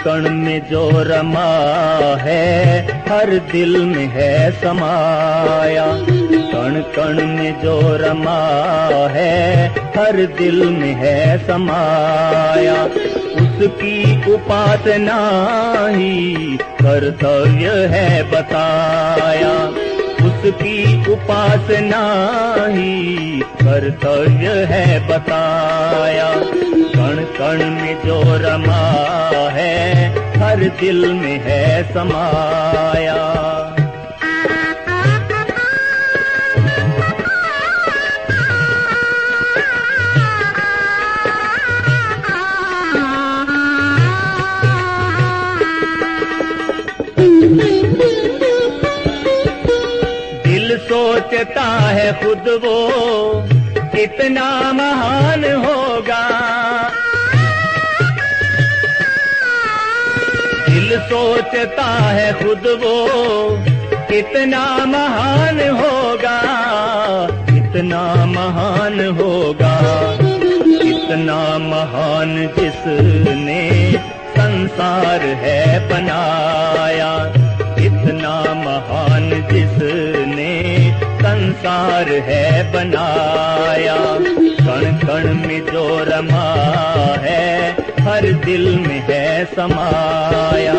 कण में जो रमा है हर दिल में है समाया। कण कण में जो रमा है हर दिल में है समाया। उसकी उपासना ही कर्तव्य है बताया। उसकी उपासना ही कर्तव्य है बताया। कण कण में जो रमा है हर दिल में है समाया। दिल सोचता है खुद वो कितना महान होगा। दिल सोचता है खुद वो कितना महान होगा। कितना महान होगा, कितना महान जिसने संसार है बनाया। कितना महान जिसने संसार है बनाया। कण कण में जो रमा है हर दिल में है समाया।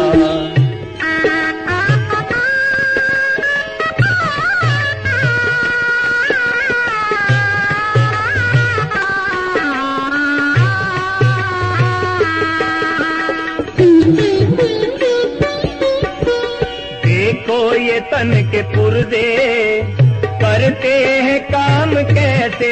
देखो ये तन के पुर्जे करते हैं काम कैसे।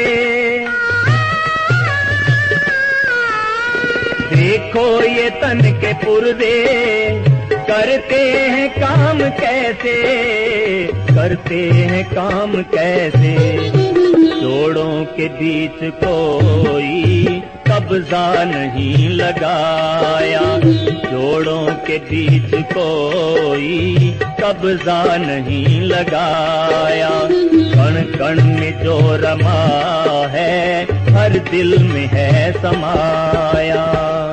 देखो ये तन के पुर्जे करते हैं काम कैसे। करते हैं काम कैसे। जोड़ों के बीच कोई कब्जा नहीं लगाया। जोड़ों के बीच कोई कब्जा नहीं लगाया। कण कण में जो रमा है हर दिल में है समाया।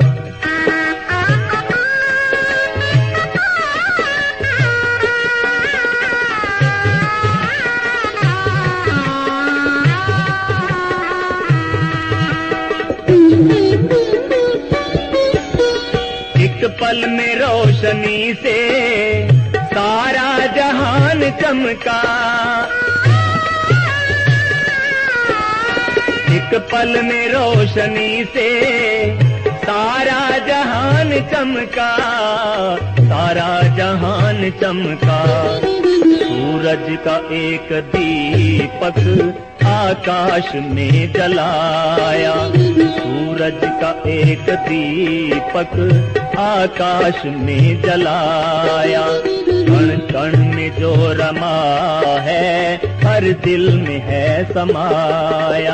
एक पल में रोशनी से सारा जहान चमका। एक पल में रोशनी से सारा जहान चमका। सारा जहान चमका। सूरज का एक दीपक आकाश में जलाया। सूरज का एक दीपक आकाश में जलाया। कण कण में जो रमा है हर दिल में है समाया।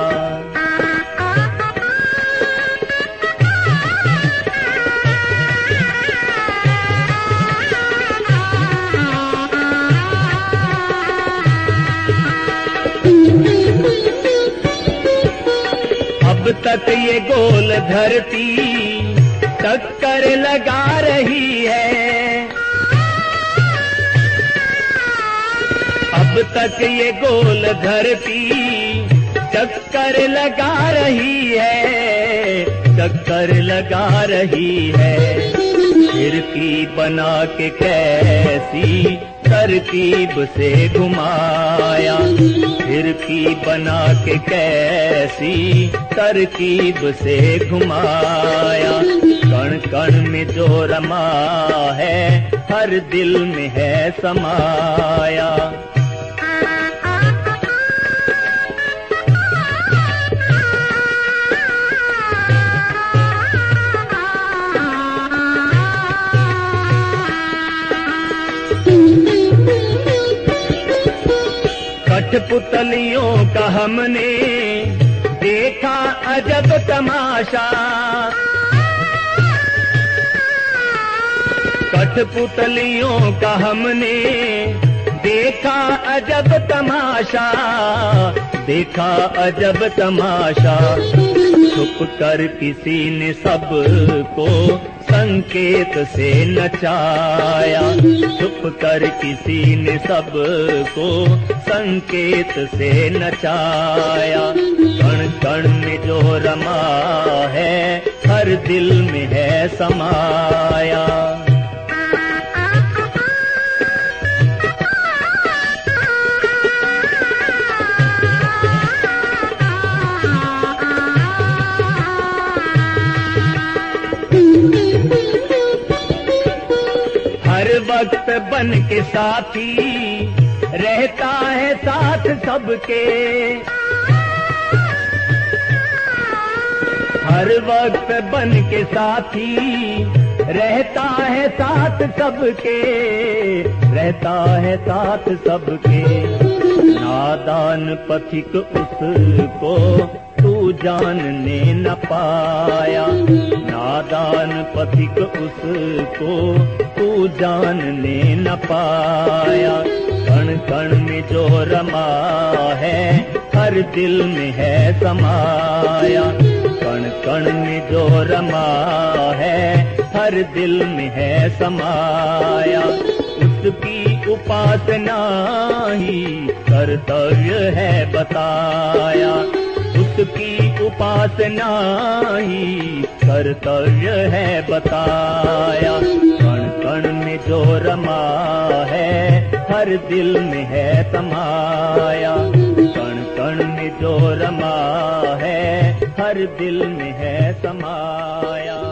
अब तक ये गोल धरती टक्कर लगा रही है। अब तक ये गोल धरती चक्कर लगा रही है। चक्कर लगा रही है। खिड़की बना के कैसी तरकीब से घुमाया। खिड़की बना के कैसी तरकीब से घुमाया। कण कण में जो रमा है हर दिल में है समाया। कठपुतलियों का हमने देखा अजब तमाशा। कठपुतलियों का हमने देखा अजब तमाशा। देखा अजब तमाशा। छुप कर किसी ने सबको संकेत से नचाया, छुप कर किसी ने सबको संकेत से नचाया। कण कण में जो रमा है हर दिल में है समाया। हर वक्त बन के साथी रहता है साथ सबके, हर वक्त बन के साथी रहता है साथ सबके, रहता है साथ सबके। नादान पथिक उसको तू जानने न पाया, नादान पथिक उसको तू जानने न पाया। कण कण में जो रमा है हर दिल में है समाया, कण कण में जो रमा है हर दिल में है समाया। उसकी उपासना ही कर्तव्य है बताया, उसकी उपासना ही कर्तव्य है बताया। कण कण में जो रमा है हर दिल में है समाया, कण कण में जो रमा है हर दिल में है समाया।